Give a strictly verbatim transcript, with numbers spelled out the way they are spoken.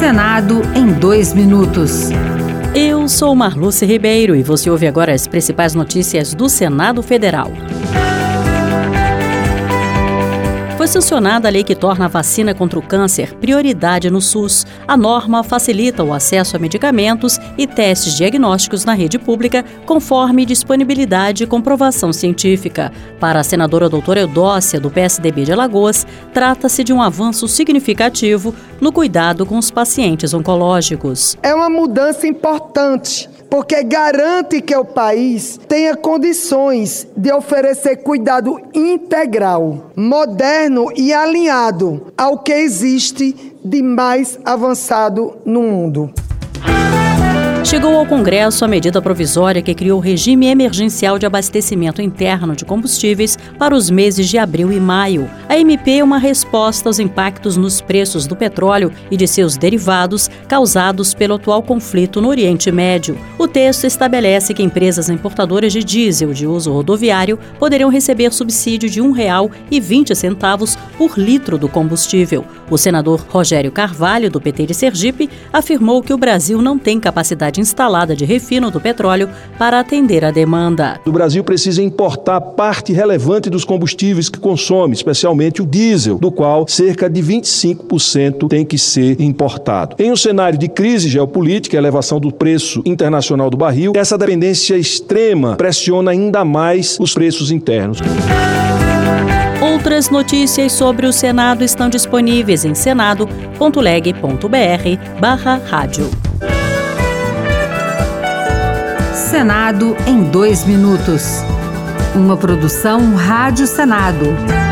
Senado em dois minutos. Eu sou Marluce Ribeiro e você ouve agora as principais notícias do Senado Federal. Foi sancionada a lei que torna a vacina contra o câncer prioridade no SUS. A norma facilita o acesso a medicamentos e testes diagnósticos na rede pública, conforme disponibilidade e comprovação científica. Para a senadora doutora Eudócia, do P S D B de Alagoas, trata-se de um avanço significativo no cuidado com os pacientes oncológicos. É uma mudança importante, porque garante que o país tenha condições de oferecer cuidado integral, moderno e alinhado ao que existe de mais avançado no mundo. Chegou ao Congresso a medida provisória que criou o regime emergencial de abastecimento interno de combustíveis para os meses de abril e maio. A M P é uma resposta aos impactos nos preços do petróleo e de seus derivados causados pelo atual conflito no Oriente Médio. O texto estabelece que empresas importadoras de diesel de uso rodoviário poderão receber subsídio de um real e vinte centavos por litro do combustível. O senador Rogério Carvalho, do P T de Sergipe, afirmou que o Brasil não tem capacidade instalada de refino do petróleo para atender a demanda. O Brasil precisa importar parte relevante dos combustíveis que consome, especialmente o diesel, do qual cerca de vinte e cinco por cento tem que ser importado. Em um cenário de crise geopolítica e elevação do preço internacional do barril, essa dependência extrema pressiona ainda mais os preços internos. Outras notícias sobre o Senado estão disponíveis em senado ponto leg ponto br barra rádio. Senado em dois minutos. Uma produção Rádio Senado.